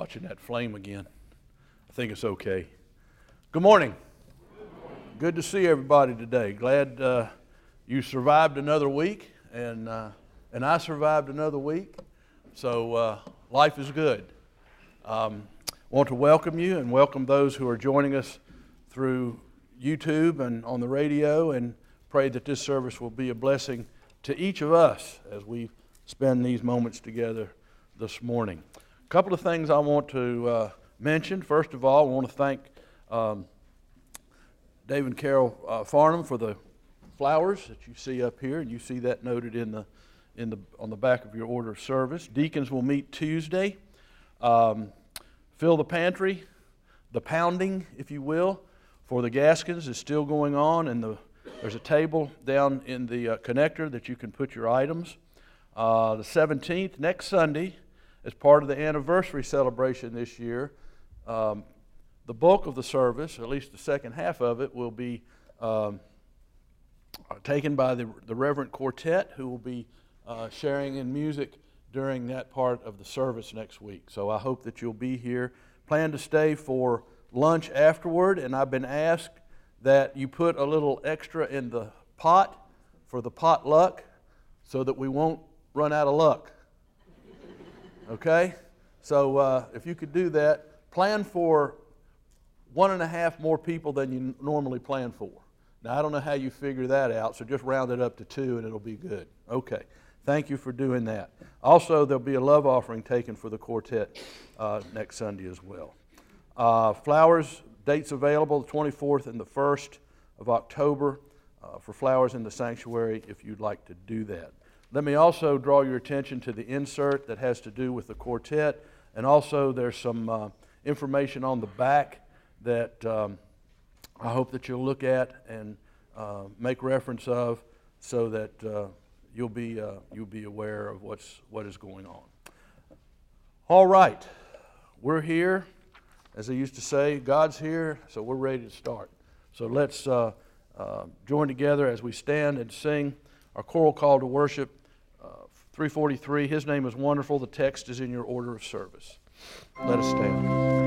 watching that flame again. I think it's okay. Good morning. Good to see everybody today. Glad you survived another week, and I survived another week. So life is good. Want to welcome you and welcome those who are joining us through YouTube and on the radio, and pray that this service will be a blessing to each of us as we spend these moments together this morning. A couple of things I want to mention. First of all, I want to thank Dave and Carol Farnham for the flowers that you see up here, and you see that noted on the back of your order of service. Deacons will meet Tuesday. Fill the pantry, the pounding, if you will, for the Gaskins is still going on, and there's a table down in the connector that you can put your items. The 17th, next Sunday, as part of the anniversary celebration this year, the bulk of the service, at least the second half of it, will be taken by the Reverend Quartet, who will be sharing in music during that part of the service next week. So I hope that you'll be here. Plan to stay for lunch afterward, and I've been asked that you put a little extra in the pot for the potluck so that we won't run out of luck. Okay? So if you could do that, plan for 1.5 more people than you normally plan for. Now, I don't know how you figure that out, so just round it up to 2 and it'll be good. Okay. Thank you for doing that. Also, there'll be a love offering taken for the quartet next Sunday as well. Flowers, dates available, the 24th and the 1st of October for flowers in the sanctuary if you'd like to do that. Let me also draw your attention to the insert that has to do with the quartet, and also there's some information on the back that I hope that you'll look at and make reference of, so that you'll be aware of what is going on. All right, we're here. As I used to say, God's here, so we're ready to start. So let's join together as we stand and sing our choral call to worship, 343. His name is wonderful. The text is in your order of service. Let us stand.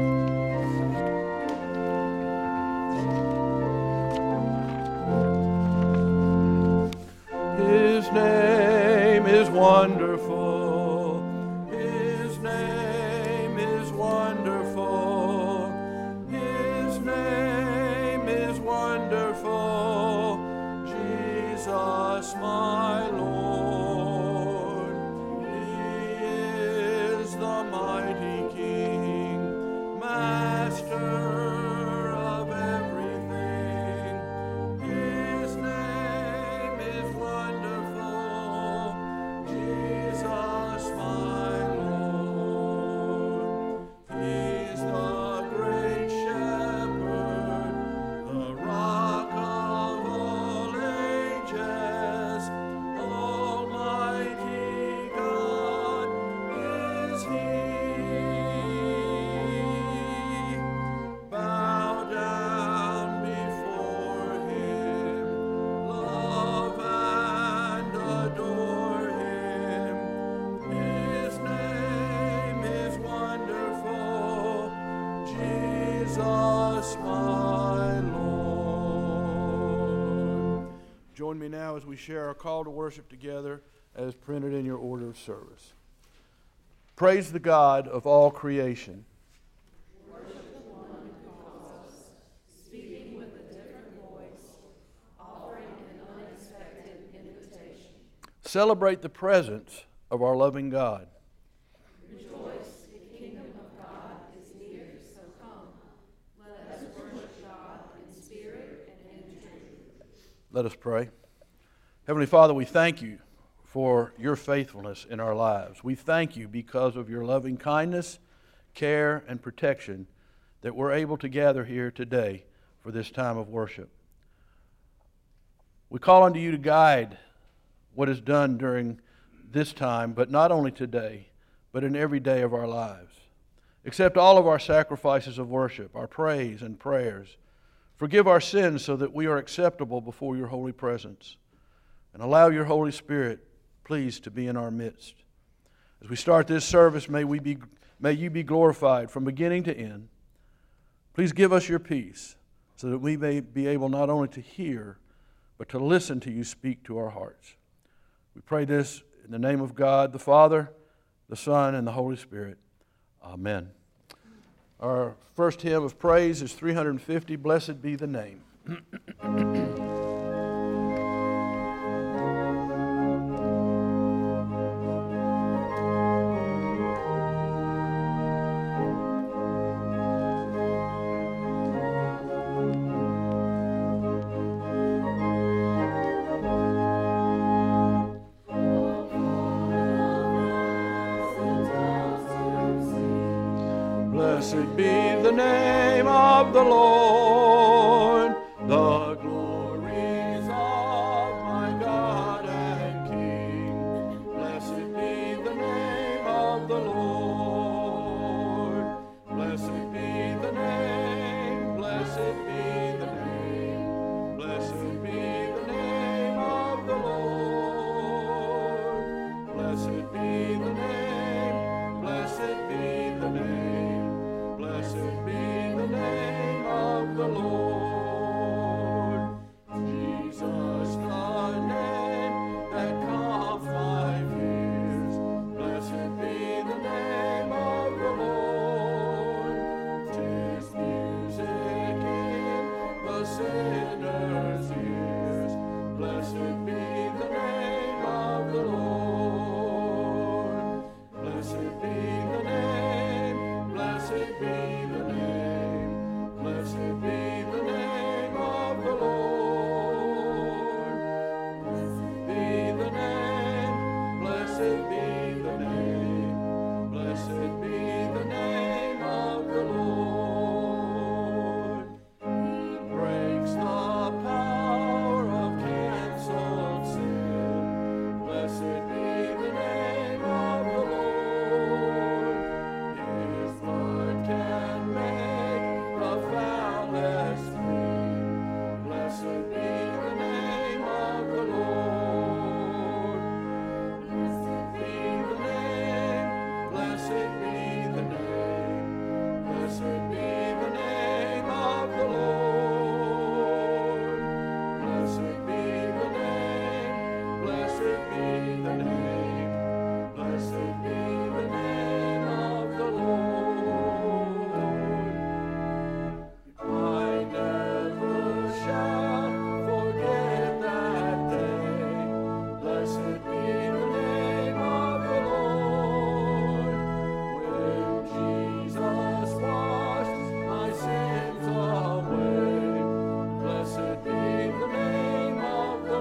His name is wonderful. His name is wonderful. His name is wonderful. Jesus, my Lord. He is the mighty King, Master of everything. His name is wonderful. Jesus, my Lord. He's the great shepherd, the rock of all ages. Almighty God is He. Bow down before Him, love and adore Him. His name is wonderful, Jesus, my Lord. Join me now as we share our call to worship together as printed in your order of service. Praise the God of all creation. Speaking with a different voice, offering an unexpected invitation. Celebrate the presence of our loving God. Rejoice, the kingdom of God is near, so come. Let us worship God in spirit and in truth. Let us pray. Heavenly Father, we thank you for your faithfulness in our lives. We thank you because of your loving kindness, care, and protection that we're able to gather here today for this time of worship. We call unto you to guide what is done during this time, but not only today, but in every day of our lives. Accept all of our sacrifices of worship, our praise and prayers. Forgive our sins so that we are acceptable before your holy presence. And allow your Holy Spirit, please, to be in our midst. As we start this service, may May you be glorified from beginning to end. Please give us your peace so that we may be able not only to hear, but to listen to you speak to our hearts. We pray this in the name of God, the Father, the Son, and the Holy Spirit. Amen. Our first hymn of praise is 350, Blessed Be the Name. Blessed be the name of the Lord, the glories of my God and King. Blessed be the name of the Lord. Blessed be the name, blessed be the name. Blessed be the name of the Lord. Blessed be the name, blessed be the name. Blessed be the name of the Lord. Jesus, the name that calmed my fears. Blessed be the name of the Lord. 'Tis music in the sinner's ears. Blessed be the name of the Lord. Blessed be the name, blessed be the name, blessed be the name of the Lord. Blessed be the name, blessed be the name, blessed be the name of the Lord. He breaks the power of canceled sin. Blessed be the name of the Lord. His blood can make the foulest clean. Blessed be the name of the Lord. Blessed be the name, blessed be the name, blessed be the name of the Lord. Blessed be the name, blessed be the name, blessed be the name of the Lord. I never shall forget that day. Blessed be the name of the Lord. When Jesus washed my sins away. Blessed be the name of the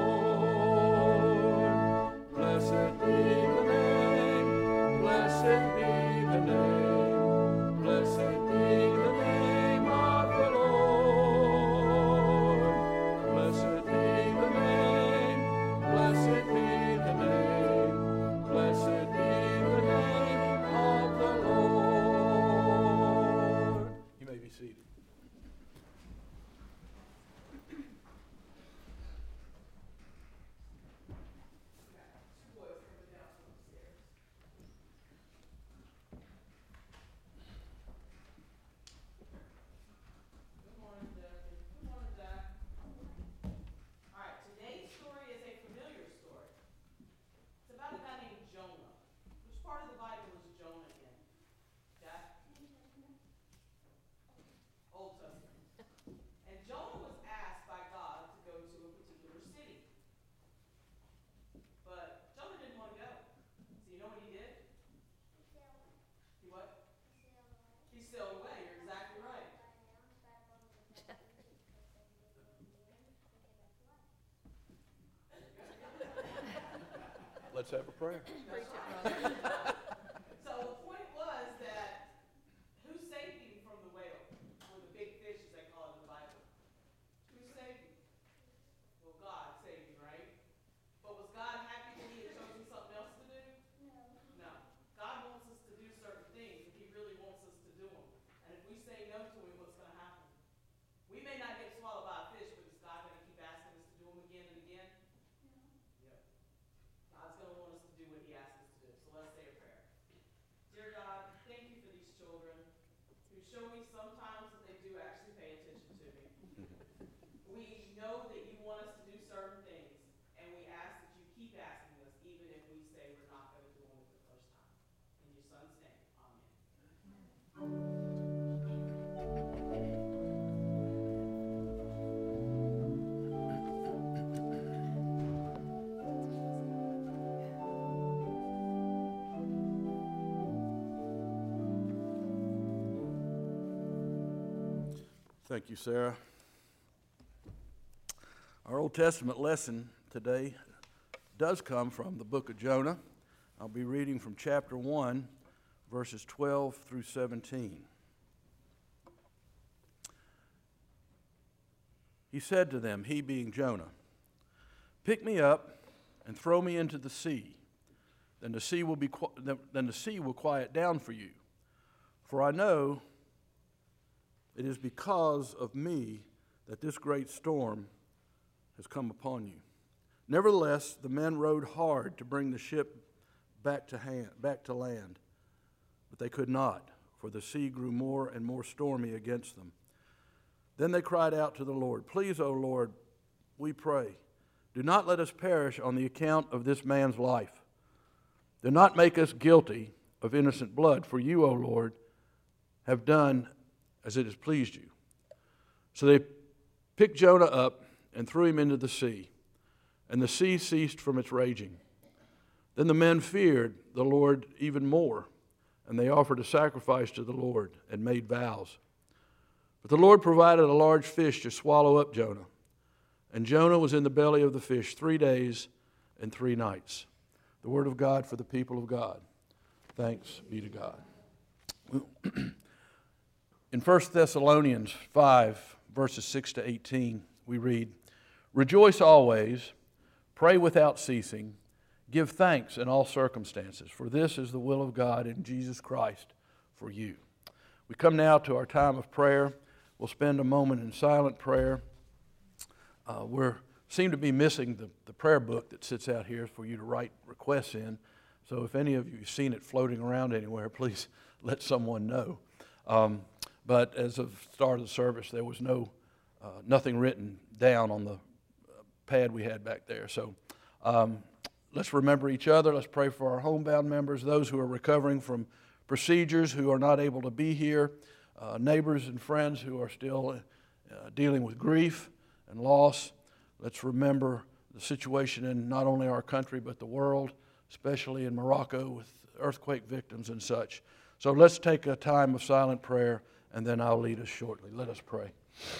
Lord. Blessed be the name, blessed be the name, blessed be the name of the Lord. Blessed be the name, blessed be the name, blessed be the name of the Lord. You may be seated. All right, today's story is a familiar story. It's about a guy named Jonah. Which part of the Bible is Jonah in? Jack? Old Testament. And Jonah was asked by God to go to a particular city. But Jonah didn't want to go. So you know what he did? He what? He sailed away. You're exactly right. Let's have a prayer. So the point was that who saved him from the whale, or the big fish as they call it in the Bible? Who saved him? Well, God saved him, right? But was God happy that he had chosen something else to do? No. God wants us to do certain things, and he really wants us to do them. And if we say no to him, what's going to happen? We may not get swallowed by a fish, but is God going to keep asking us to do them again and again? Yep. God's going to want us to do what he asks us to do. So let's say a prayer. show me sometimes that they do actually pay attention to me. We know that you want us to do certain things, and we ask that you keep asking us, even if we say we're not going to do them the first time. In your son's name, amen. Thank you, Sarah. Our Old Testament lesson today does come from the book of Jonah. I'll be reading from chapter 1, verses 12 through 17. He said to them, he being Jonah, "Pick me up and throw me into the sea. Then the sea will quiet down for you. For I know it is because of me that this great storm has come upon you." Nevertheless, the men rowed hard to bring the ship back to land, but they could not, for the sea grew more and more stormy against them. Then they cried out to the Lord, "Please, O Lord, we pray, do not let us perish on the account of this man's life. Do not make us guilty of innocent blood, for you, O Lord, have done as it has pleased you." So they picked Jonah up and threw him into the sea, and the sea ceased from its raging. Then the men feared the Lord even more, and they offered a sacrifice to the Lord and made vows. But the Lord provided a large fish to swallow up Jonah, and Jonah was in the belly of the fish 3 days and 3 nights. The word of God for the people of God. Thanks be to God. In 1 Thessalonians 5, verses 6 to 18, we read, "Rejoice always, pray without ceasing, give thanks in all circumstances, for this is the will of God in Jesus Christ for you." We come now to our time of prayer. We'll spend a moment in silent prayer. We seem to be missing the prayer book that sits out here for you to write requests in. So if any of you have seen it floating around anywhere, please let someone know. But as of the start of the service, there was nothing written down on the pad we had back there. So let's remember each other. Let's pray for our homebound members, those who are recovering from procedures, who are not able to be here, neighbors and friends who are still dealing with grief and loss. Let's remember the situation in not only our country but the world, especially in Morocco with earthquake victims and such. So let's take a time of silent prayer, and then I'll lead us shortly. Let us pray.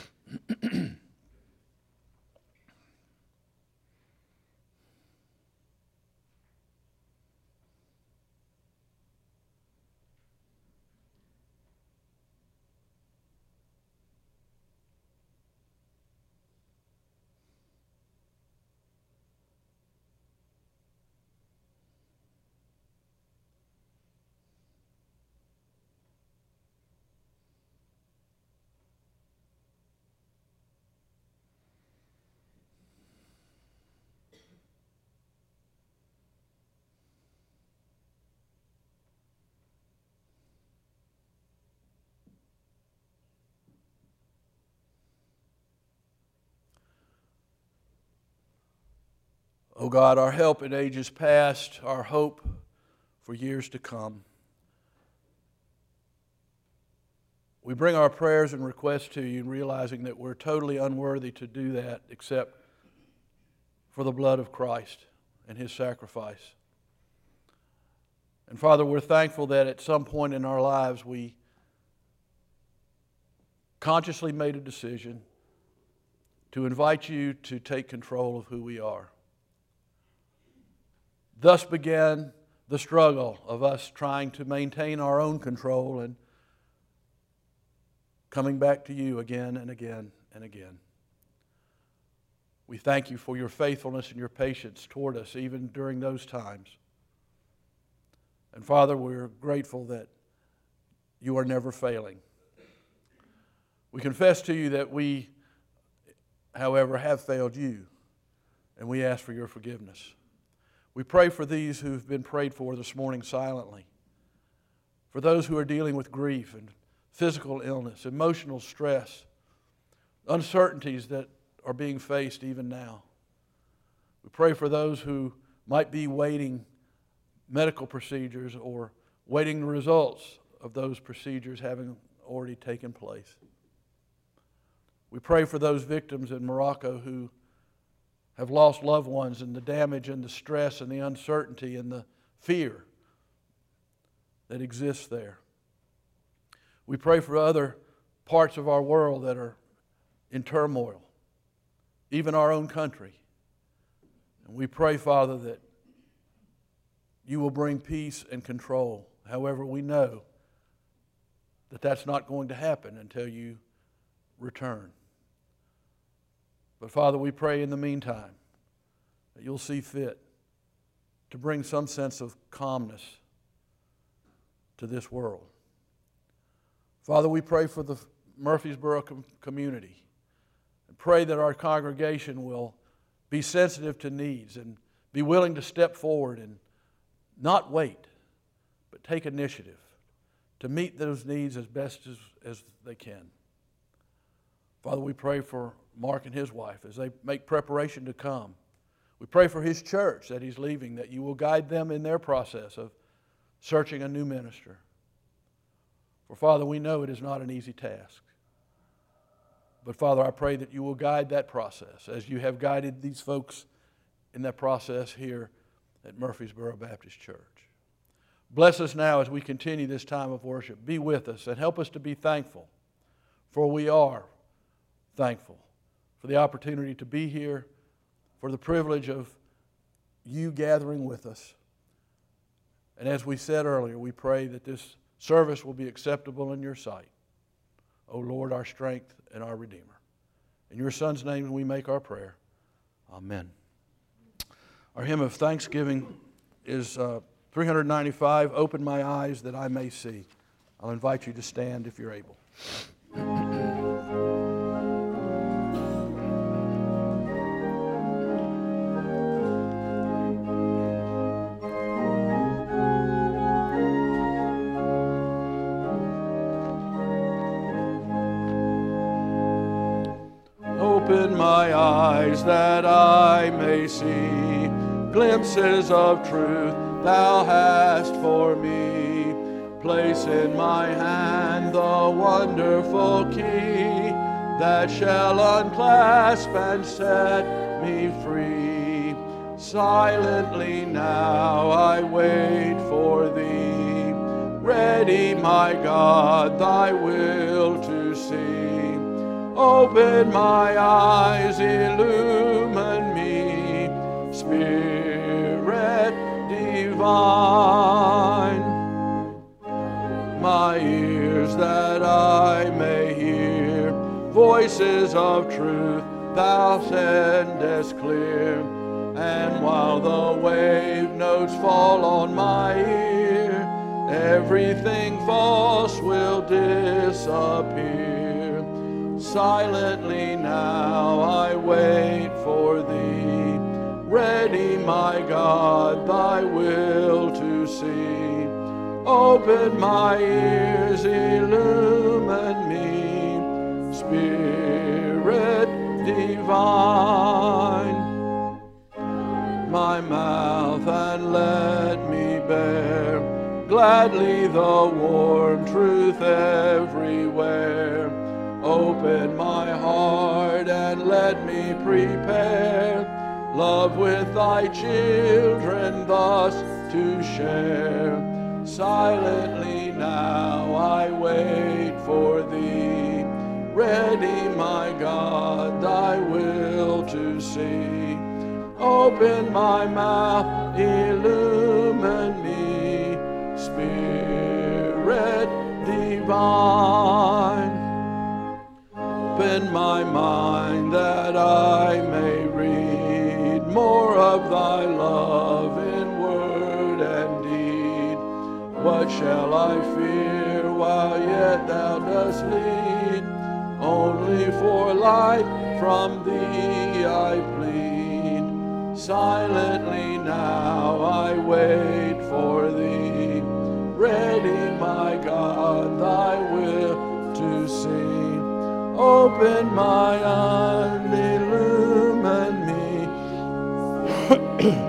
O God, our help in ages past, our hope for years to come. We bring our prayers and requests to you, realizing that we're totally unworthy to do that except for the blood of Christ and His sacrifice. And Father, we're thankful that at some point in our lives we consciously made a decision to invite you to take control of who we are. Thus began the struggle of us trying to maintain our own control and coming back to you again and again and again. We thank you for your faithfulness and your patience toward us even during those times. And Father, we're grateful that you are never failing. We confess to you that we, however, have failed you, and we ask for your forgiveness. We pray for these who've been prayed for this morning silently, for those who are dealing with grief and physical illness, emotional stress, uncertainties that are being faced even now. We pray for those who might be waiting medical procedures or waiting the results of those procedures having already taken place. We pray for those victims in Morocco who have lost loved ones, and the damage and the stress and the uncertainty and the fear that exists there. We pray for other parts of our world that are in turmoil, even our own country. And we pray, Father, that you will bring peace and control. However, we know that that's not going to happen until you return. But Father, we pray in the meantime that you'll see fit to bring some sense of calmness to this world. Father, we pray for the Murfreesboro community and pray that our congregation will be sensitive to needs and be willing to step forward and not wait, but take initiative to meet those needs as best as they can. Father, we pray for Mark and his wife as they make preparation to come. We pray for his church that he's leaving, that you will guide them in their process of searching a new minister. For Father, we know it is not an easy task. But Father, I pray that you will guide that process as you have guided these folks in that process here at Murfreesboro Baptist Church. Bless us now as we continue this time of worship. Be with us and help us to be thankful, for we are thankful for the opportunity to be here, for the privilege of you gathering with us. And as we said earlier, we pray that this service will be acceptable in your sight. O Lord, our strength and our Redeemer. In your Son's name we make our prayer. Amen. Our hymn of thanksgiving is 395, Open My Eyes That I May See. I'll invite you to stand if you're able. Open my eyes that I may see glimpses of truth thou hast for me. Place in my hand the wonderful key that shall unclasp and set me free. Silently now I wait for thee, ready, my God, thy will to see. Open my eyes, illumine me, Spirit divine. My ears that I may hear voices of truth thou sendest clear. And while the wave notes fall on my ear, everything false will disappear. Silently now I wait for thee, ready, my God, thy will to see. Open my ears, illumine me, Spirit divine. My mouth and let me bear gladly the warm truth everywhere. Open my heart and let me prepare love with thy children thus to share. Silently now I wait for thee, ready, my God, thy will to see. Open my mouth, illumine me, Spirit divine. Open my mind that I may read more of thy love in word and deed. What shall I fear while yet thou dost lead? Only for life from thee I plead. Silently now I wait for thee, ready, my God, thy will see. Open my eyes, illumine me.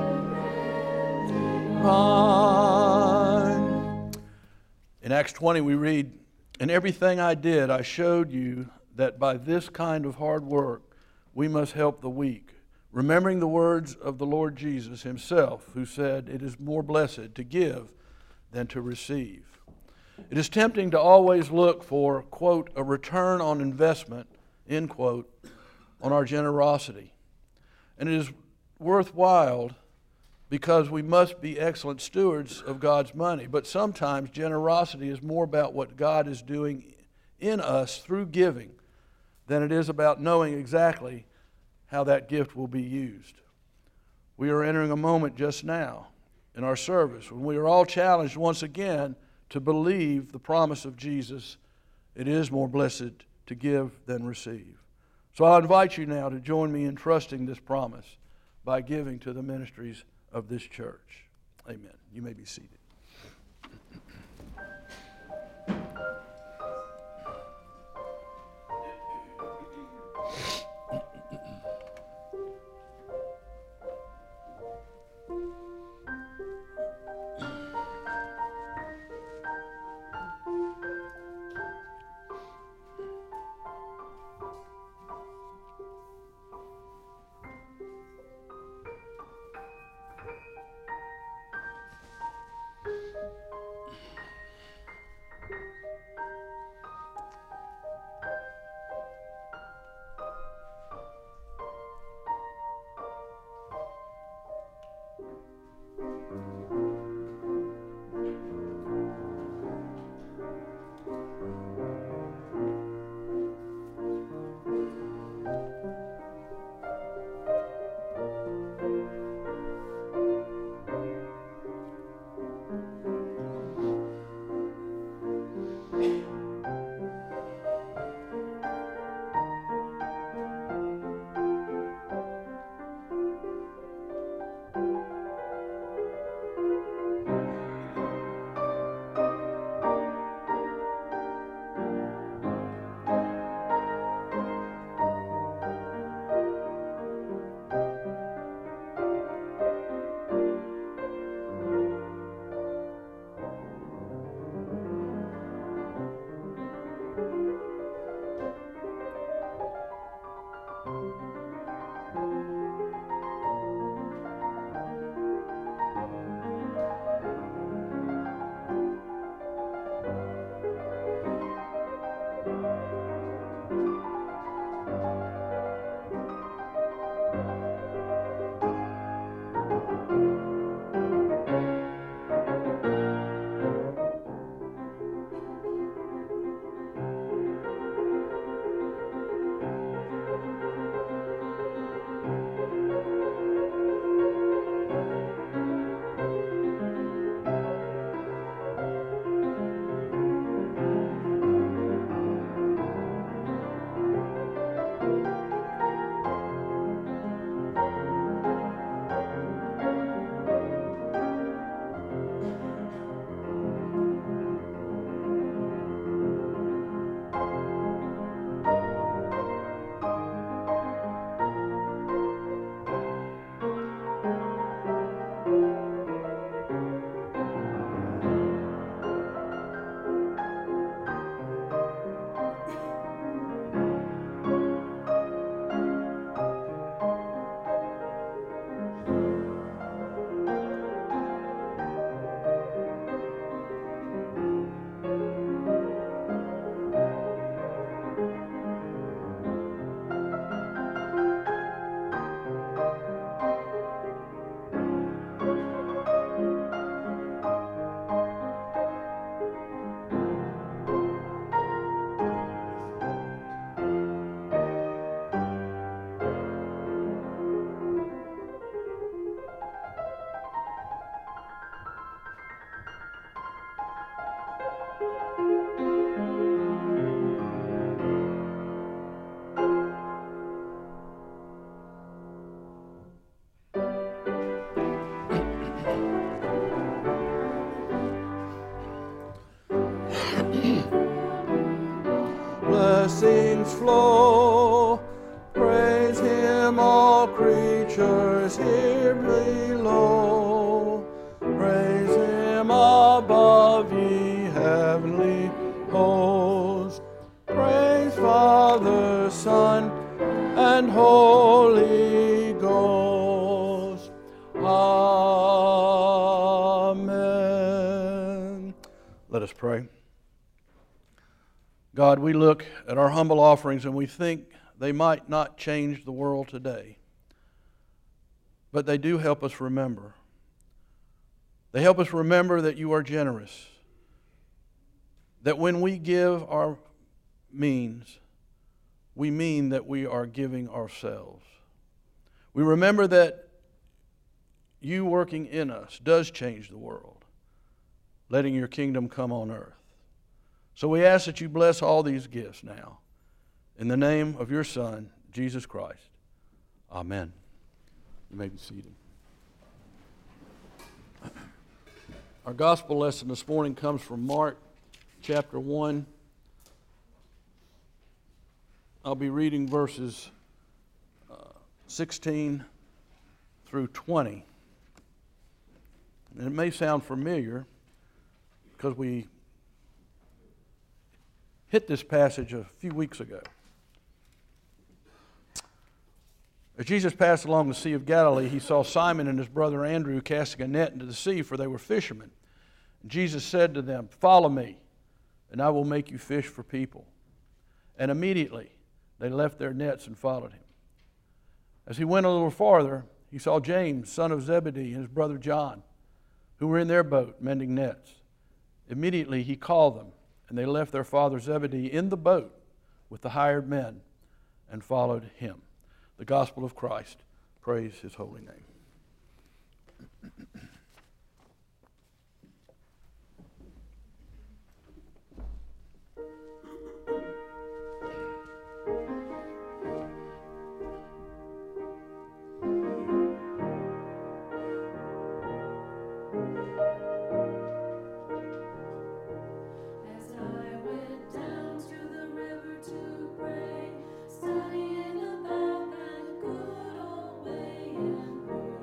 In Acts 20 we read, "In everything I did, I showed you that by this kind of hard work we must help the weak, remembering the words of the Lord Jesus himself, who said, 'It is more blessed to give than to receive.'" It is tempting to always look for, quote, "a return on investment," end quote, on our generosity. And it is worthwhile because we must be excellent stewards of God's money. But sometimes generosity is more about what God is doing in us through giving than it is about knowing exactly how that gift will be used. We are entering a moment just now in our service when we are all challenged once again to believe the promise of Jesus, "It is more blessed to give than receive." So I invite you now to join me in trusting this promise by giving to the ministries of this church. Amen. You may be seated. waters flow. Praise him, all creatures here below. Praise him above, ye heavenly hosts. Praise Father, Son, and Holy Ghost. Amen. Let us pray. God, we look at our humble offerings and we think they might not change the world today, but they do help us remember. They help us remember that you are generous, that when we give our means, we mean that we are giving ourselves. We remember that you working in us does change the world, letting your kingdom come on earth. So we ask that you bless all these gifts now. In the name of your Son, Jesus Christ. Amen. You may be seated. Our gospel lesson this morning comes from Mark chapter 1. I'll be reading verses 16 through 20. And it may sound familiar because we hit this passage a few weeks ago. As Jesus passed along the Sea of Galilee, he saw Simon and his brother Andrew casting a net into the sea, for they were fishermen. Jesus said to them, "Follow me, and I will make you fish for people." And immediately they left their nets and followed him. As he went a little farther, he saw James, son of Zebedee, and his brother John, who were in their boat mending nets. Immediately he called them, and they left their father Zebedee in the boat with the hired men and followed him. The gospel of Christ. Praise his holy name. Studying about that good old way and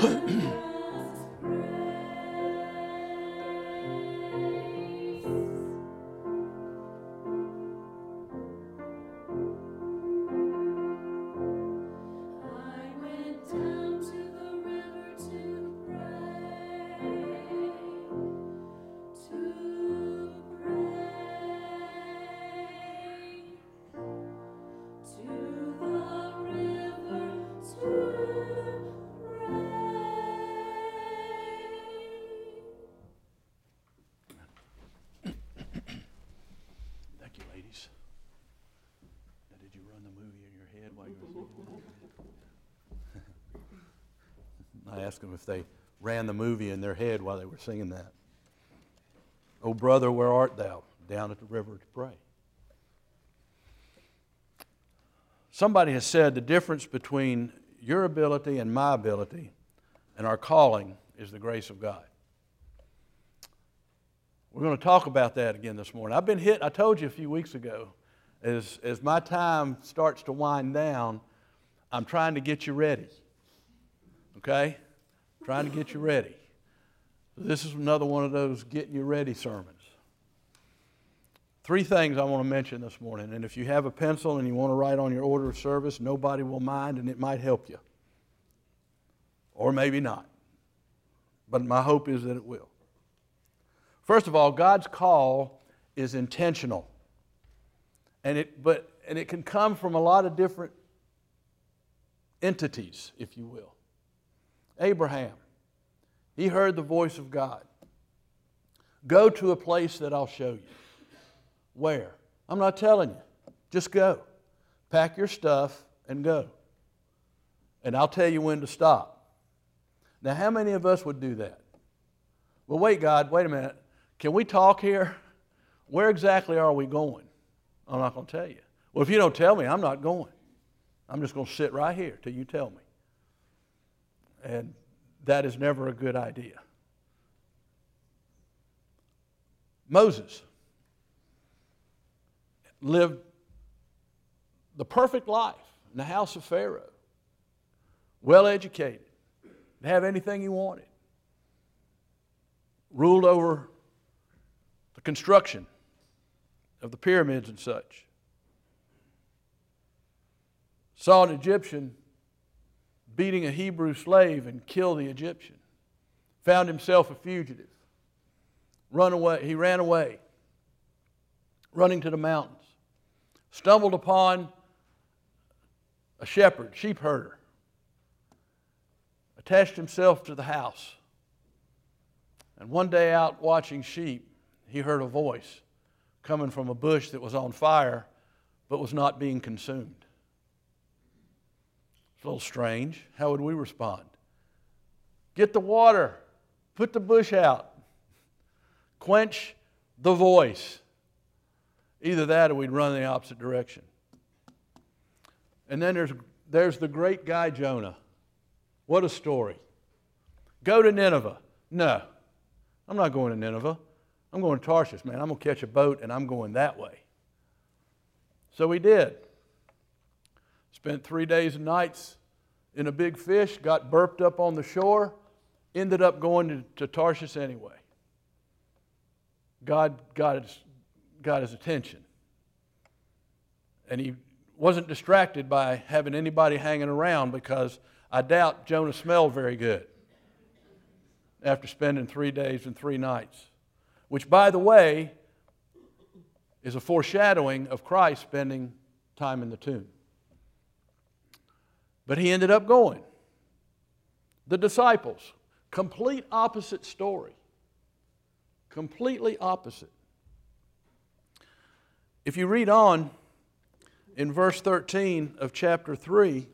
Thank you, ladies. Now, did you run the movie in your head while you were singing? I asked them if they ran the movie in their head while they were singing that. Oh, brother, where art thou? Down at the river to pray. Somebody has said the difference between your ability and my ability and our calling is the grace of God. We're going to talk about that again this morning. I've been hit, I told you a few weeks ago, as my time starts to wind down, I'm trying to get you ready. Okay? Trying to get you ready. This is another one of those getting you ready sermons. 3 things I want to mention this morning, and if you have a pencil and you want to write on your order of service, nobody will mind and it might help you. Or maybe not. But my hope is that it will. First of all, God's call is intentional. And it can come from a lot of different entities, if you will. Abraham, he heard the voice of God. Go to a place that I'll show you. Where? I'm not telling you. Just go. Pack your stuff and go. And I'll tell you when to stop. Now, how many of us would do that? Well, wait, God, wait a minute. Can we talk here? Where exactly are we going? I'm not going to tell you. Well, if you don't tell me, I'm not going. I'm just going to sit right here till you tell me. And that is never a good idea. Moses lived the perfect life in the house of Pharaoh. Well educated. Didn't have anything he wanted. Ruled over the construction of the pyramids and such. Saw an Egyptian beating a Hebrew slave and kill the Egyptian. Found himself a fugitive. He ran away, running to the mountains. Stumbled upon a shepherd, sheep herder. Attached himself to the house. And one day out watching sheep, he heard a voice coming from a bush that was on fire but was not being consumed. It's a little strange. How would we respond? Get the water. Put the bush out. Quench the voice. Either that or we'd run in the opposite direction. And then there's the great guy Jonah. What a story. Go to Nineveh. No, I'm not going to Nineveh. I'm going to Tarshish, man. I'm going to catch a boat and I'm going that way. So he did. Spent 3 days and nights in a big fish, got burped up on the shore, ended up going to Tarshish anyway. God got his attention. And he wasn't distracted by having anybody hanging around, because I doubt Jonah smelled very good after spending 3 days and 3 nights. Which, by the way, is a foreshadowing of Christ spending time in the tomb. But he ended up going. The disciples, complete opposite story. Completely opposite. If you read on in verse 13 of chapter 3,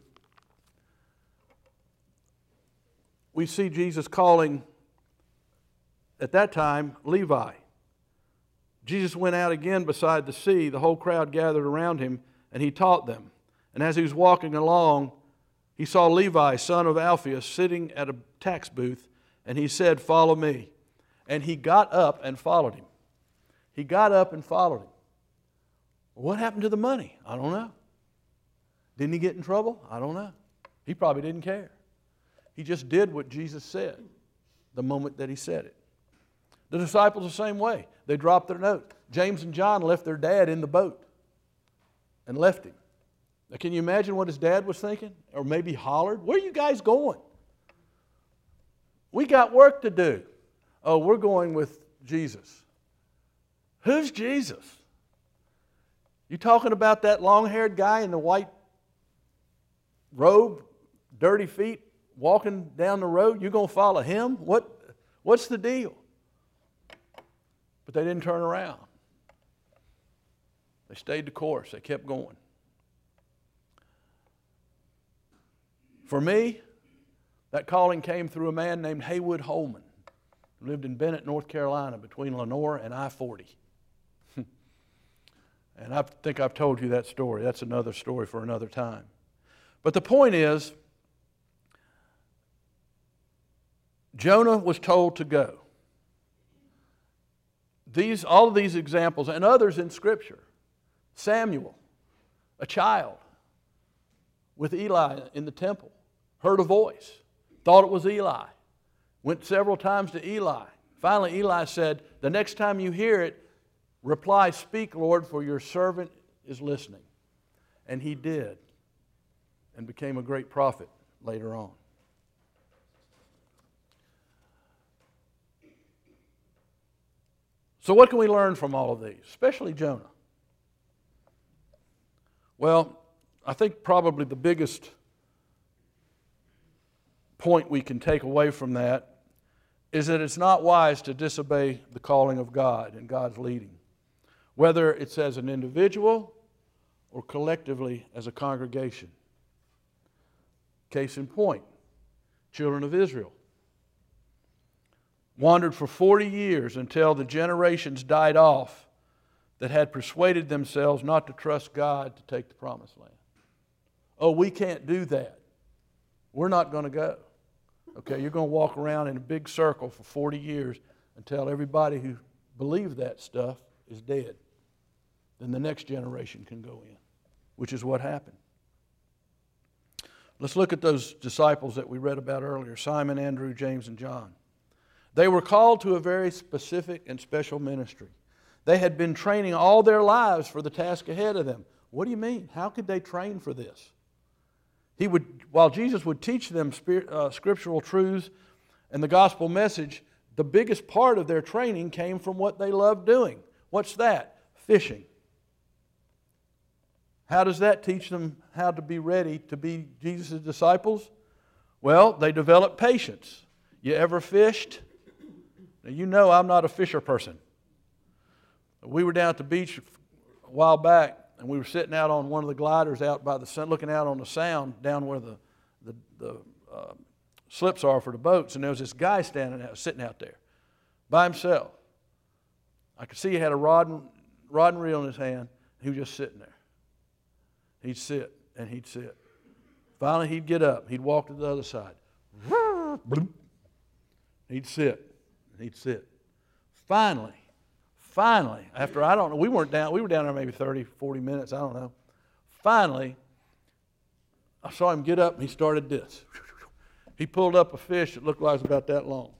we see Jesus calling, at that time, Levi. Jesus went out again beside the sea. The whole crowd gathered around him, and he taught them. And as he was walking along, he saw Levi, son of Alphaeus, sitting at a tax booth, and he said, "Follow me." And he got up and followed him. He got up and followed him. What happened to the money? I don't know. Didn't he get in trouble? I don't know. He probably didn't care. He just did what Jesus said the moment that he said it. The disciples the same way. They dropped their note. James and John left their dad in the boat and left him. Now, can you imagine what his dad was thinking? Or maybe hollered, "Where are you guys going?" "We got work to do." "Oh, we're going with Jesus." "Who's Jesus?" "You talking about that long-haired guy in the white robe, dirty feet, walking down the road? You going to follow him? What's the deal?" But they didn't turn around. They stayed the course. They kept going. For me, that calling came through a man named Haywood Holman, who lived in Bennett, North Carolina, between Lenore and I-40. And I think I've told you that story. That's another story for another time. But the point is, Jonah was told to go. All of these examples, and others in Scripture. Samuel, a child, with Eli in the temple, heard a voice, thought it was Eli, went several times to Eli. Finally, Eli said, "The next time you hear it, reply, 'Speak, Lord, for your servant is listening.'" And he did, and became a great prophet later on. So what can we learn from all of these, especially Jonah? Well, I think probably the biggest point we can take away from that is that it's not wise to disobey the calling of God and God's leading, whether it's as an individual or collectively as a congregation. Case in point, children of Israel wandered for 40 years until the generations died off that had persuaded themselves not to trust God to take the promised land. "Oh, we can't do that. We're not going to go." Okay, you're going to walk around in a big circle for 40 years until everybody who believed that stuff is dead. Then the next generation can go in, which is what happened. Let's look at those disciples that we read about earlier, Simon, Andrew, James, and John. They were called to a very specific and special ministry. They had been training all their lives for the task ahead of them. What do you mean? How could they train for this? While Jesus would teach them scriptural truths and the gospel message, the biggest part of their training came from what they loved doing. What's that? Fishing. How does that teach them how to be ready to be Jesus' disciples? Well, they developed patience. You ever fished? Now, you know I'm not a fisher person. We were down at the beach a while back, and we were sitting out on one of the gliders out by the sun, looking out on the sound down where the slips are for the boats, and there was this guy sitting out there by himself. I could see he had a rod and reel in his hand. He was just sitting there. He'd sit and he'd sit. Finally, he'd get up. He'd walk to the other side. He'd sit and he'd sit. Finally, after we were down there maybe 30, 40 minutes, I don't know. Finally, I saw him get up and he started this. He pulled up a fish that looked like it was about that long.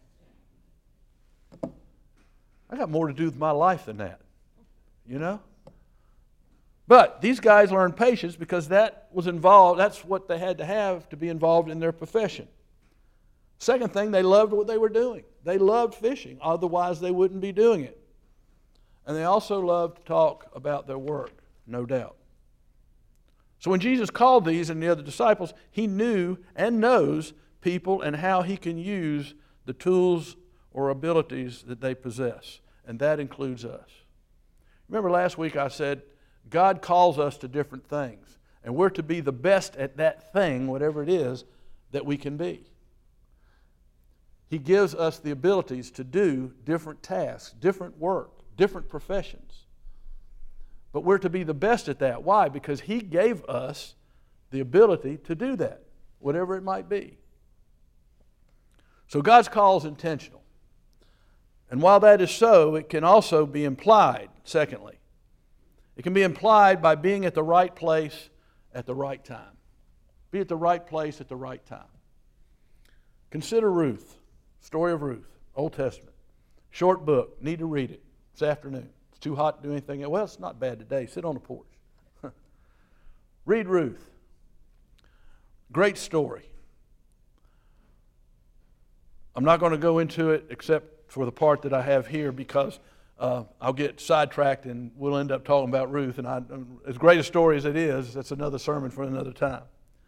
I got more to do with my life than that, you know? But these guys learned patience because that was involved. That's what they had to have to be involved in their profession. Second thing, they loved what they were doing. They loved fishing. Otherwise, they wouldn't be doing it. And they also loved to talk about their work, no doubt. So when Jesus called these and the other disciples, he knew and knows people and how he can use the tools or abilities that they possess. And that includes us. Remember last week I said, God calls us to different things. And we're to be the best at that thing, whatever it is, that we can be. He gives us the abilities to do different tasks, different work, different professions. But we're to be the best at that. Why? Because he gave us the ability to do that, whatever it might be. So God's call is intentional. And while that is so, it can also be implied, secondly. It can be implied by being at the right place at the right time. Be at the right place at the right time. Consider Ruth, story of Ruth, Old Testament. Short book, need to read it this afternoon. It's too hot to do anything else. Well, it's not bad today. Sit on the porch. Read Ruth. Great story. I'm not going to go into it except for the part that I have here because I'll get sidetracked and we'll end up talking about Ruth. And as great a story as it is, that's another sermon for another time.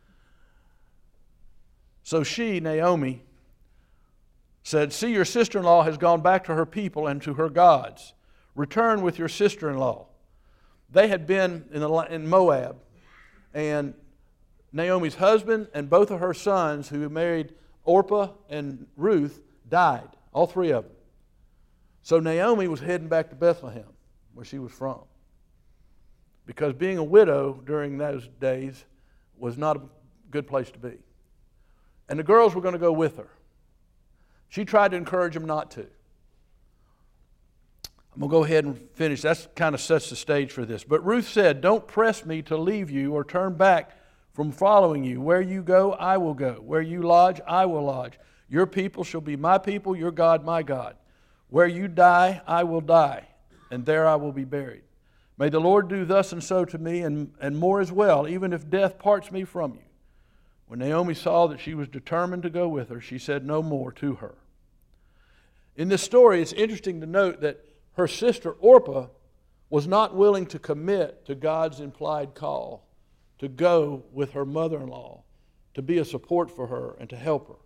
So she, Naomi, said, "See, your sister-in-law has gone back to her people and to her gods. Return with your sister-in-law." They had been in Moab, and Naomi's husband and both of her sons, who married Orpah and Ruth, died, all three of them. So Naomi was heading back to Bethlehem, where she was from, because being a widow during those days was not a good place to be. And the girls were going to go with her. She tried to encourage them not to. I'm going to go ahead and finish. That kind of sets the stage for this. But Ruth said, "Don't press me to leave you or turn back from following you. Where you go, I will go. Where you lodge, I will lodge. Your people shall be my people, your God, my God. Where you die, I will die, and there I will be buried. May the Lord do thus and so to me, and more as well, even if death parts me from you." When Naomi saw that she was determined to go with her, she said no more to her. In this story, it's interesting to note that her sister Orpah was not willing to commit to God's implied call to go with her mother-in-law, to be a support for her and to help her.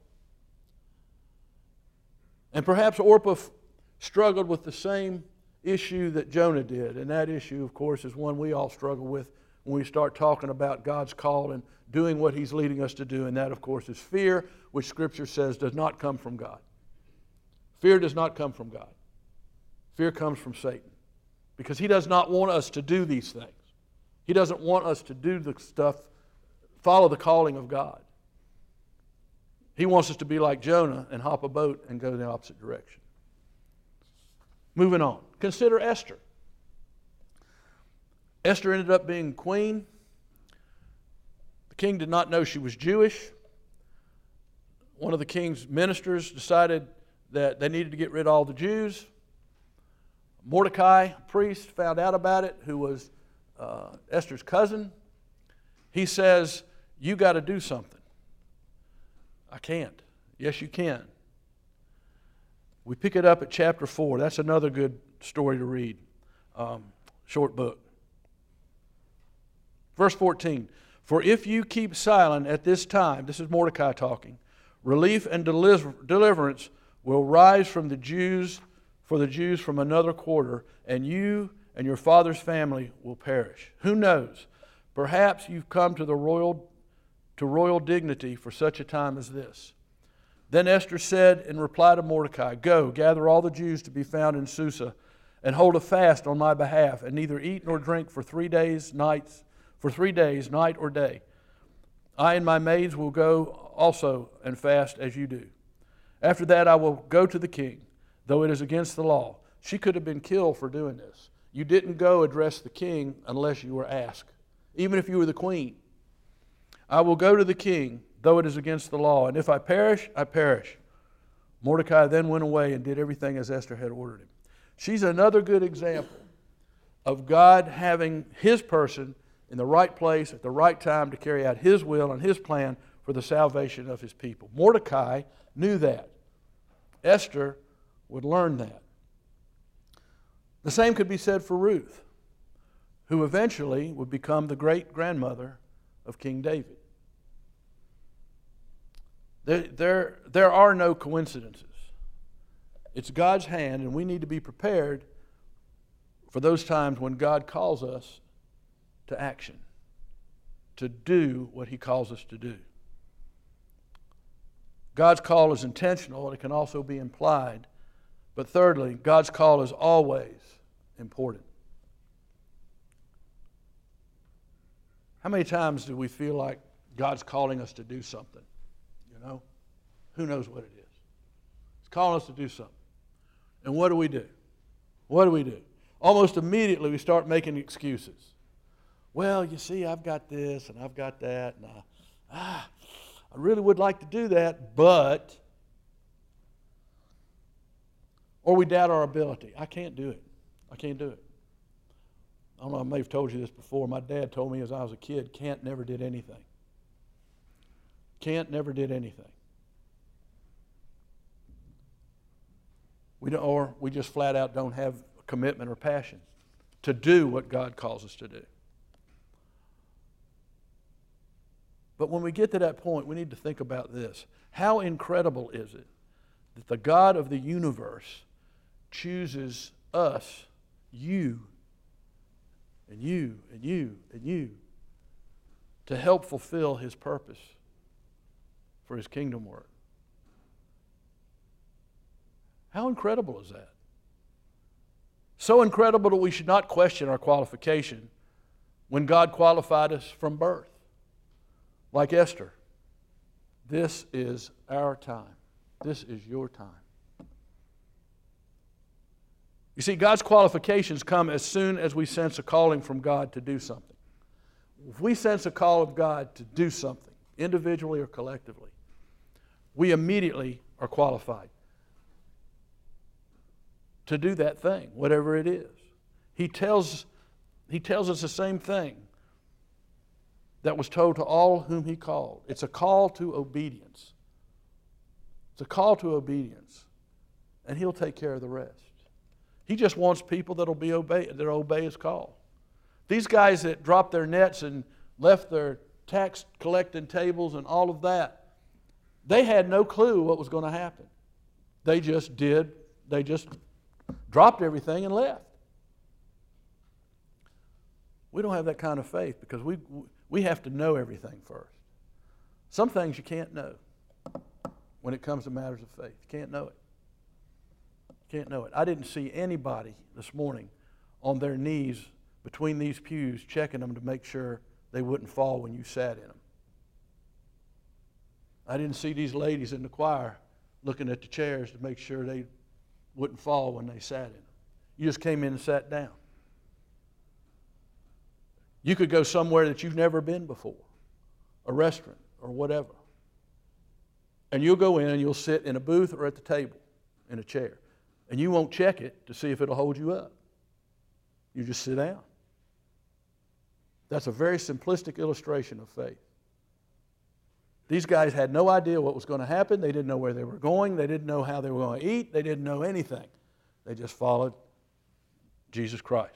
And perhaps Orpah struggled with the same issue that Jonah did, and that issue, of course, is one we all struggle with when we start talking about God's call and doing what He's leading us to do, and that, of course, is fear, which Scripture says does not come from God. Fear does not come from God. Fear comes from Satan, because he does not want us to do these things. He doesn't want us to do the stuff, follow the calling of God. He wants us to be like Jonah and hop a boat and go in the opposite direction. Moving on. Consider Esther. Esther ended up being queen. The king did not know she was Jewish. One of the king's ministers decided that they needed to get rid of all the Jews. Mordecai, a priest, found out about it, who was Esther's cousin. He says, "You got to do something." "I can't." "Yes, you can." We pick it up at chapter 4. That's another good story to read. Short book. Verse 14. "For if you keep silent at this time," this is Mordecai talking, "relief and deliverance will rise from the Jews, for the Jews from another quarter, and you and your father's family will perish. Who knows? Perhaps you've come to royal dignity for such a time as this." Then Esther said in reply to Mordecai, "Go, gather all the Jews to be found in Susa, and hold a fast on my behalf, and neither eat nor drink for 3 days, night or day. I and my maids will go also and fast as you do. After that I will go to the king, though it is against the law." She could have been killed for doing this. You didn't go address the king unless you were asked, even if you were the queen. "I will go to the king, though it is against the law, and if I perish, I perish." Mordecai then went away and did everything as Esther had ordered him. She's another good example of God having His person in the right place at the right time to carry out His will and His plan for the salvation of His people. Mordecai knew that. Esther would learn that. The same could be said for Ruth, who eventually would become the great-grandmother of King David. There are no coincidences. It's God's hand, and we need to be prepared for those times when God calls us to action, to do what He calls us to do. God's call is intentional, and it can also be implied. But thirdly, God's call is always important. How many times do we feel like God's calling us to do something? You know? Who knows what it is? He's calling us to do something. And what do we do? What do we do? Almost immediately we start making excuses. Well, you see, I've got this and I've got that, and I really would like to do that, but Or we doubt our ability. I can't do it. I can't do it. I don't know, I may have told you this before. My dad told me as I was a kid, Kent never did anything. Kent never did anything. We just flat out don't have commitment or passion to do what God calls us to do. But when we get to that point, we need to think about this. How incredible is it that the God of the universe chooses us, you, and you, and you, and you, to help fulfill His purpose for His kingdom work? How incredible is that? So incredible that we should not question our qualification when God qualified us from birth. Like Esther, this is our time. This is your time. You see, God's qualifications come as soon as we sense a calling from God to do something. If we sense a call of God to do something, individually or collectively, we immediately are qualified to do that thing, whatever it is. He tells us the same thing that was told to all whom He called. It's a call to obedience. It's a call to obedience. And He'll take care of the rest. He just wants people that'll obey His call. These guys that dropped their nets and left their tax collecting tables and all of that, they had no clue what was going to happen. They just dropped everything and left. We don't have that kind of faith because we have to know everything first. Some things you can't know when it comes to matters of faith. You can't know it. You can't know it. I didn't see anybody this morning on their knees between these pews checking them to make sure they wouldn't fall when you sat in them. I didn't see these ladies in the choir looking at the chairs to make sure they wouldn't fall when they sat in them. You just came in and sat down. You could go somewhere that you've never been before, a restaurant or whatever, and you'll go in and you'll sit in a booth or at the table in a chair, and you won't check it to see if it'll hold you up. You just sit down. That's a very simplistic illustration of faith. These guys had no idea what was going to happen. They didn't know where they were going. They didn't know how they were going to eat. They didn't know anything. They just followed Jesus Christ.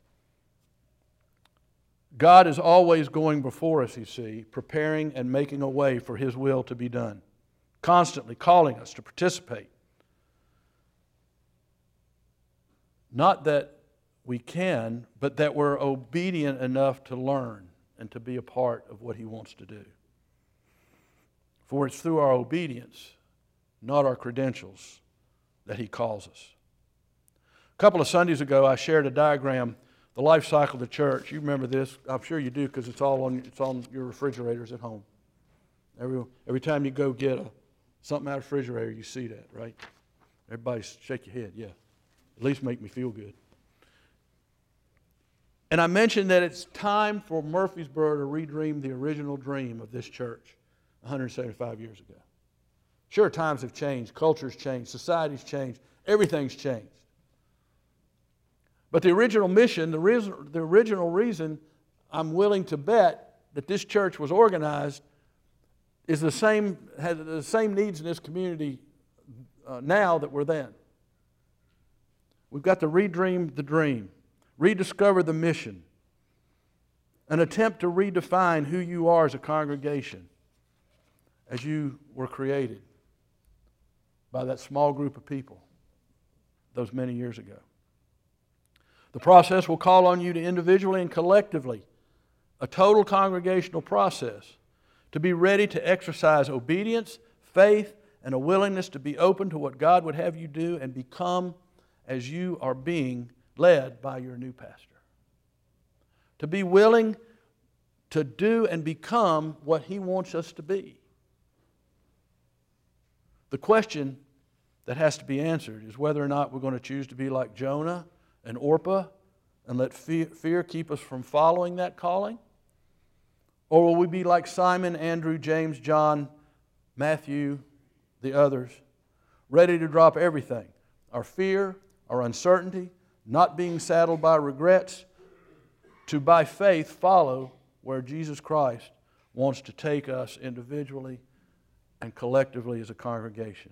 God is always going before us, you see, preparing and making a way for His will to be done, constantly calling us to participate. Not that we can, but that we're obedient enough to learn and to be a part of what He wants to do. For it's through our obedience, not our credentials, that He calls us. A couple of Sundays ago, I shared a diagram, the life cycle of the church. You remember this. I'm sure you do because it's on your refrigerators at home. Every time you go get something out of the refrigerator, you see that, right? Everybody shake your head, yeah. At least make me feel good. And I mentioned that it's time for Murfreesboro to redream the original dream of this church 175 years ago. Sure, times have changed, culture's changed, society's changed, everything's changed. But the original mission, the original reason I'm willing to bet that this church was organized is has the same needs in this community now that were then. We've got to redream the dream, rediscover the mission, an attempt to redefine who you are as a congregation, as you were created by that small group of people those many years ago. The process will call on you to individually and collectively, a total congregational process, to be ready to exercise obedience, faith, and a willingness to be open to what God would have you do and become as you are being led by your new pastor. To be willing to do and become what He wants us to be. The question that has to be answered is whether or not we're going to choose to be like Jonah and Orpah and let fear keep us from following that calling? Or will we be like Simon, Andrew, James, John, Matthew, the others, ready to drop everything our fear, our uncertainty, not being saddled by regrets, to by faith follow where Jesus Christ wants to take us individually and collectively as a congregation.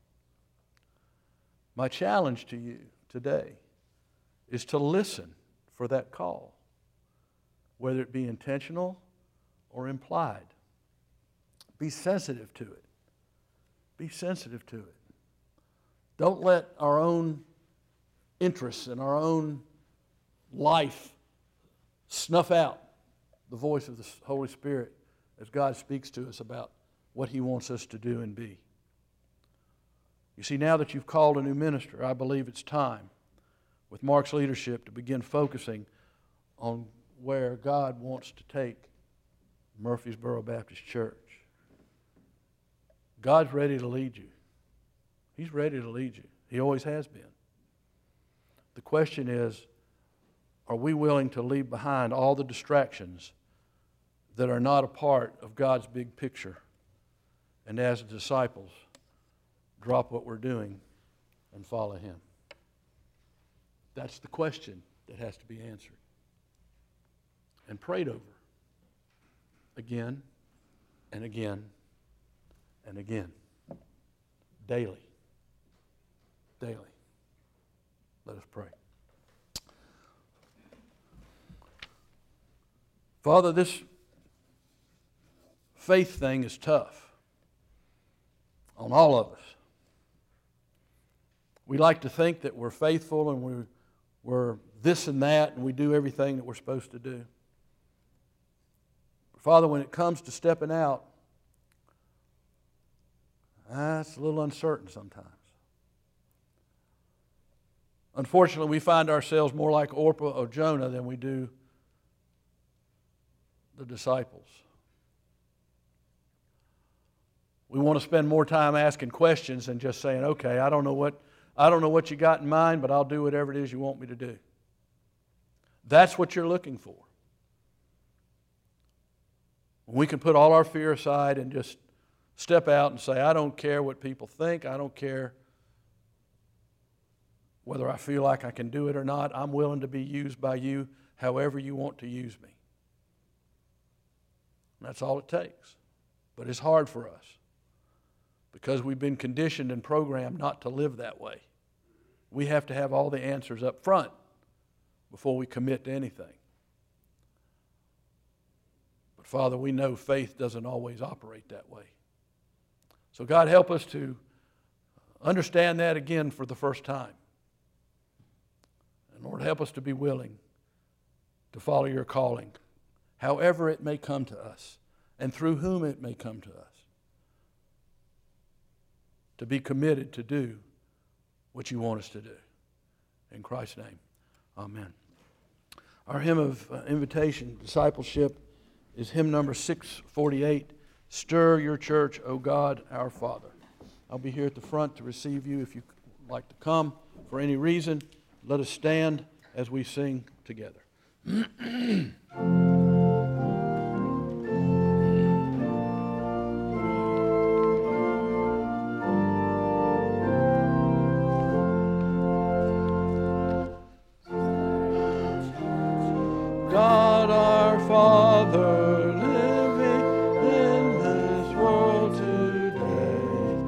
My challenge to you today is to listen for that call, whether it be intentional or implied. Be sensitive to it. Be sensitive to it. Don't let our own interests and our own life snuff out the voice of the Holy Spirit as God speaks to us about what He wants us to do and be. You see, now that you've called a new minister, I believe it's time, with Mark's leadership, to begin focusing on where God wants to take Murfreesboro Baptist Church. God's ready to lead you. He's ready to lead you. He always has been. The question is, are we willing to leave behind all the distractions that are not a part of God's big picture, and as disciples, drop what we're doing and follow Him? That's the question that has to be answered and prayed over again and again and again, daily. Daily. Let us pray. Father, this faith thing is tough on all of us. We like to think that we're faithful and we're this and that and we do everything that we're supposed to do. But Father, when it comes to stepping out, it's a little uncertain sometimes. Unfortunately, we find ourselves more like Orpah or Jonah than we do the disciples. We want to spend more time asking questions than just saying, okay, I don't know what you got in mind, but I'll do whatever it is you want me to do. That's what you're looking for. We can put all our fear aside and just step out and say, I don't care what people think. I don't care whether I feel like I can do it or not. I'm willing to be used by you however you want to use me. And that's all it takes. But it's hard for us because we've been conditioned and programmed not to live that way. We have to have all the answers up front before we commit to anything. But Father, we know faith doesn't always operate that way. So God, help us to understand that again for the first time. And Lord, help us to be willing to follow your calling, however it may come to us and through whom it may come to us. To be committed to do what you want us to do. In Christ's name, amen. Our hymn of invitation, discipleship, is hymn number 648, Stir Your Church, O God, Our Father. I'll be here at the front to receive you if you'd like to come for any reason. Let us stand as we sing together. God our Father, living in this world today,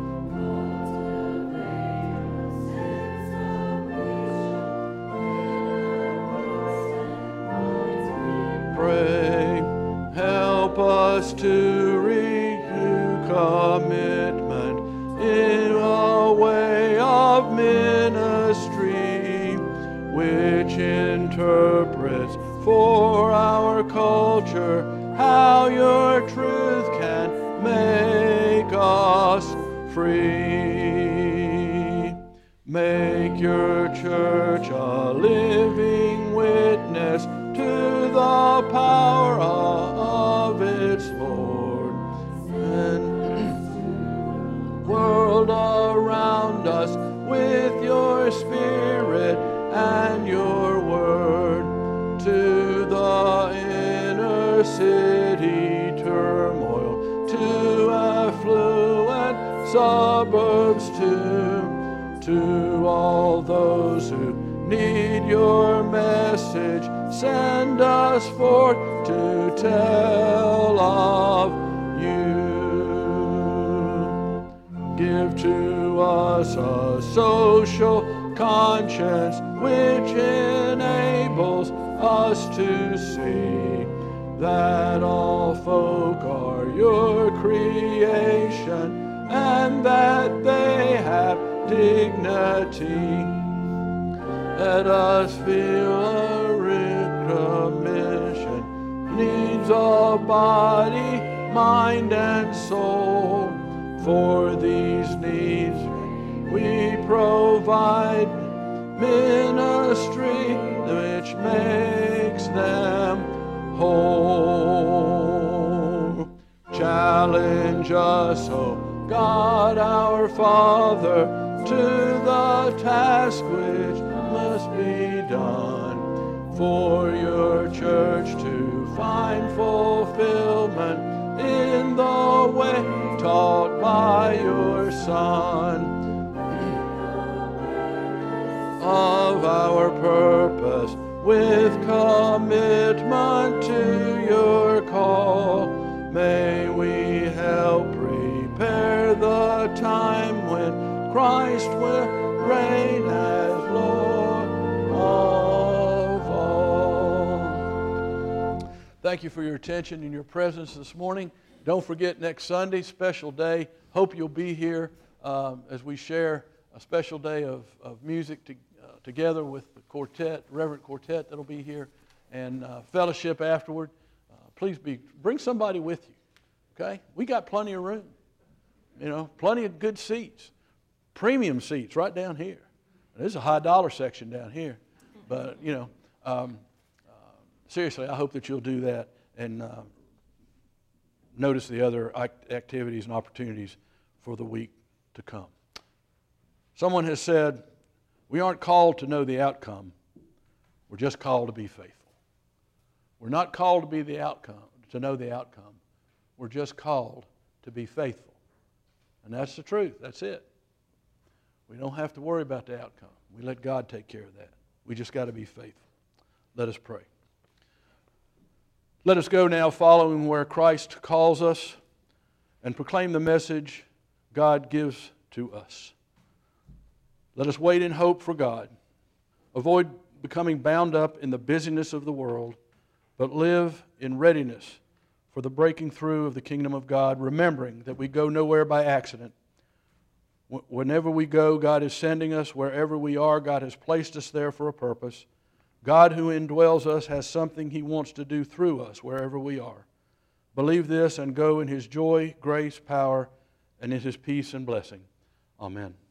pray, help us to renew commitment in a way of ministry which interprets for our culture how your truth can make us free. Make your church a living witness to the power of its Lord, and world around us with your Spirit and your word, to the inner city turmoil, to affluent suburbs too, To all those who need your message, send us forth to tell of you. Give to us a social conscience which enables us to see that all folk are your creation and that they have dignity. Let us feel a recommission, needs of body, mind, and soul. For these needs we provide ministry which makes them whole. Challenge us, O God our Father, to the task which must be done, for your church to find fulfillment in the way taught by your Son. Of our purpose with commitment to your call, may we help prepare the time when Christ will reign as Lord of all. Thank you for your attention and your presence this morning. Don't forget next Sunday, special day. Hope you'll be here as we share a special day of music together with the quartet, Reverend Quartet that'll be here, and fellowship afterward. Please bring somebody with you, okay? We got plenty of room, plenty of good seats, premium seats right down here. There's a high dollar section down here, but seriously, I hope that you'll do that and notice the other activities and opportunities for the week to come. Someone has said, we aren't called to know the outcome. We're just called to be faithful. We're not called to be the outcome, to know the outcome. We're just called to be faithful. And that's the truth. That's it. We don't have to worry about the outcome. We let God take care of that. We just got to be faithful. Let us pray. Let us go now following where Christ calls us and proclaim the message God gives to us. Let us wait in hope for God. Avoid becoming bound up in the busyness of the world, but live in readiness for the breaking through of the kingdom of God, remembering that we go nowhere by accident. Whenever we go, God is sending us. Wherever we are, God has placed us there for a purpose. God who indwells us has something He wants to do through us wherever we are. Believe this and go in His joy, grace, power, and in His peace and blessing. Amen.